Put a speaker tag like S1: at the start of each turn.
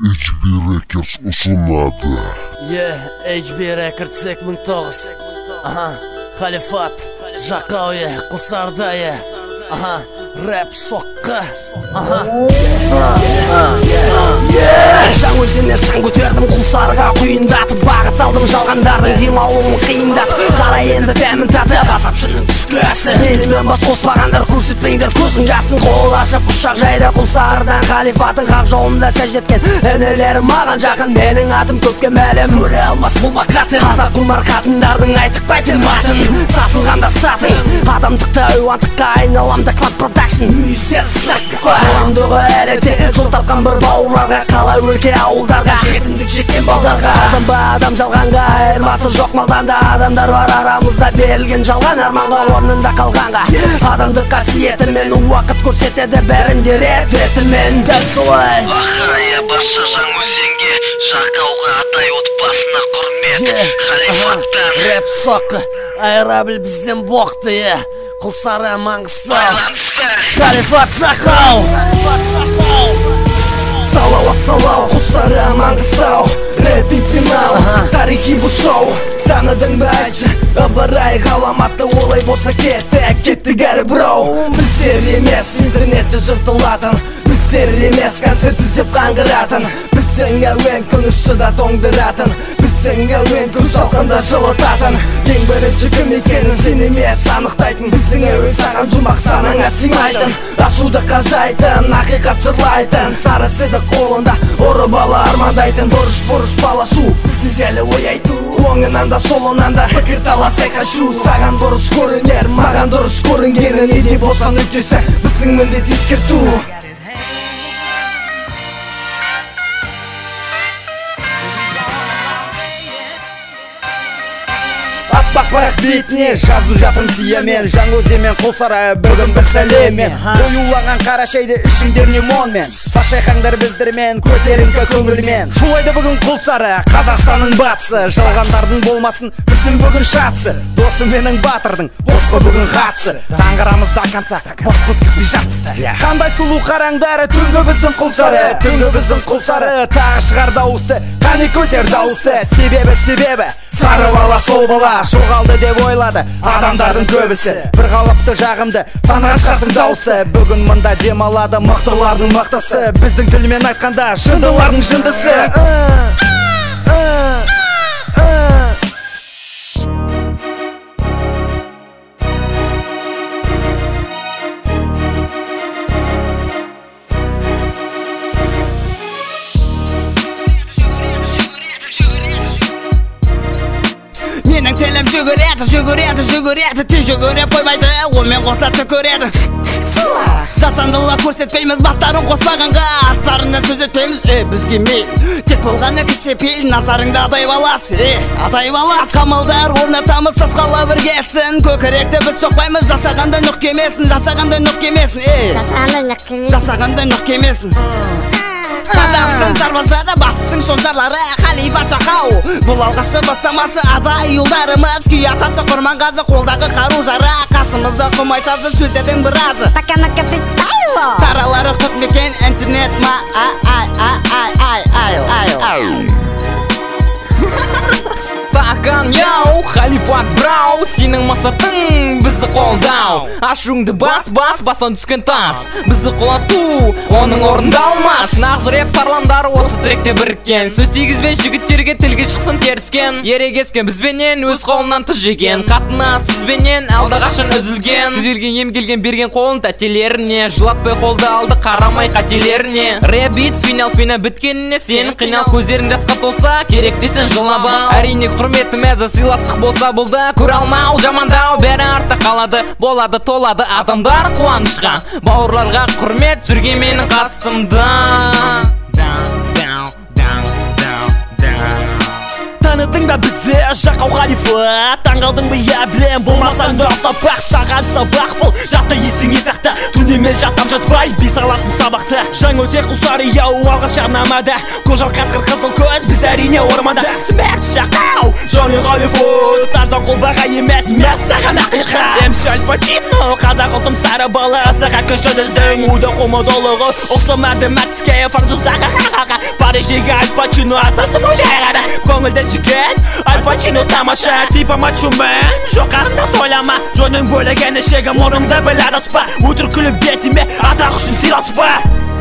S1: HB Records ұсынады.
S2: HB Records 2009. Халифат, Жақауе, Құлсардайы. Рэп соққы. Жаңөзеннен шаң көтердім, Құлсарыға құйындатып, бағыт алдым жалғандардың демалуын қиындатып. Қара енді дәмін татып, асапшының түскісі. Менімен бас қоспағандар көрсетпеңдер көзің жасын. Қол ашып құшақ жайды Құлсарыдан, халифаттың хақ жолында сәждеткен інілерім маған жақын. Менің атым көпке мәлім, көре алмас бұл мақатын. Ата құмар қатындардың айтықпайтын матын. Сатылғандар сатын, адамдықта ұйуантыққа айналамда клаб продакшн. Үйсер сынақ қаландығы әледе, жол тапқан бір бауырларға, қала өлке ауылдарға, жетімдік жеткен балдарға. Адам ба адам жалғанға, айырмасы жоқ малдан да. Адамдар бар арамызда, берілген жалған арманға, орнында қалғанға. Адамдық қасиетімен уақыт көрсетеді бәрінде ретімен. Дәл солай
S3: Ахая барша Жаңөзенге, Жақауға атай отбасына құрмет. Халифаттан
S2: рэп соққы, айыра біл бізден боқты. Құлсары Маңғыстау, Халифат Жақау.
S4: Салау ассалау, Құлсары Маңғыстау, рэп финал, тарихи бұл шоу. Таныдың ба айтшы, ыбырай ғаламатты, олай болса кеттік әрі броу. Біздер емес интернетті жыртылатын, біздер емес концерт іздеп қаңғыратын, біздің әуен күн ұшыда тоңдыратын, біздің әуен күн салқында жылытатын. Ең бірінші кім екенін сен емес анықтайтын, біздің әуен саған жұмақ санаңа сыймайтын. Ашуды қажайтын, ақиқат жырлайтын, сарысыды қолында ұры бала армандайтын. Бұрыш бала шу, бізді желі ой айту, оңынан да солынан да пікір талас айқашу. Саған дұрыс көрінер, маған дұрыс көрінгені, неде болсан нүктесі біздің міндет ескерту. Аппақ бірақ бетіне жазып жатырмын сиямен, Жаңөзенмен Құлсары бүгін бір сәлеммен. Қоюлаған қара шайды ішіңдер лимонмен, пашайқаңдар біздермен, көтеріңкі көңілмен. Шулайды бүгін Құлсары, Қазақстанның батысы, жалғандардың болмасын біздің бүгін шатсы. Досым менің батырдың, босқы бүгін қатсы, таңғырамызда концерт, бос өткізбей жатсыздар. Қандай сұлу қараңдары, түнгі біздің Құлсары, түнгі біздің Құлсары. Тағы шығар дауысты, қане көтер дауысты, себебі сары бала сол бала жоғалды деп ойлады адамдардың көбісі. Бір қалыпты жағымды, таныған шығарсың дауысты. Бүгін мұнда демалады мықтылардың мықтысы, біздің тілмен айтқанда жындылардың жындысы.
S2: Менің тілім жүгіреді, тез жүгіріп қоймайды, олмен қоса түкіреді. Жасандылық көрсетпейміз, бастарын қоспағанға, арттарынан сөз етпейміз. Бізге мейл, тек болғаны кіші пейіл, назарыңда адай балас, адай балас. Қамалдар орнатамыз, сасқала біргесін, көкіректі біз соқпаймыз, жасағандай нүқ кемесін, жасағандай нүқ кемесін. Қазақстан сарбазары, батыстың шонжарлары, халифат Жақау. Бұл алғашқы бастамасы, адай ұлдарымыз, күй атасы Құрманғазы, қолдағы қару жара, қасымызда құм айтазы, сөздердің біразы. Таралары құт мекен, интернет ма,
S5: Таған яу, халифат брау, сенің мақсатың бізді қолдау. Ашуыңды басан түскен тас, бізді құлату, оның орындалмас. Нағыз рэп тарландары осы тректе біріккен, сөз тигізбен жігіттерге тілге шықсын теріскен. Ерегескен бізбенен өз қолынан тыз жеген, қатына сізбенен алдағашын үзілген. Түзелген емгелген берген қолын тәтелеріне, жылатпай қолды алды қарамай қателеріне. Рэп битс финал біткеніне сен қинал, көздерің жасқа толса керек десен жылабау. Әрине құрметім әзі сыйластық болса болды, көре алмау жамандау бәрі артта қалады, болады толады адамдар қуанышқа, бауырларға құрмет жүрген менің қасымда.
S2: Таныдың да бізді Жақау халифат, таңғалдың ба я білем, болмасаң да сабақ, саған сабақ бұл, жатты есіңе сақта, түнемен жатам жатпай, бес алашын сабақты. Жаңөзен Құлсары яу, алғаш жарнамада, көжал қасқыр қызыл көз, біз әрине орманда. Смерть Жақау, Жони халифат, тазан қолбаға емес, мәз саған ақиқат. MC Аль Пачино, қазақ ұлтым сары бала, саға күші діздің, уды қомы долығы, ұқсамады мәтіске, фарзу саға,
S6: Parижге Аль Пачино атасы мojayғада Көңілді жігіт Аль Пачино тамаша Типа мачумен Жоқ қарындас ойлама Жөнің бөлеген ішегі мұрымды біл адаспа Өтір күліп бетіме атақ үшін сыйласпа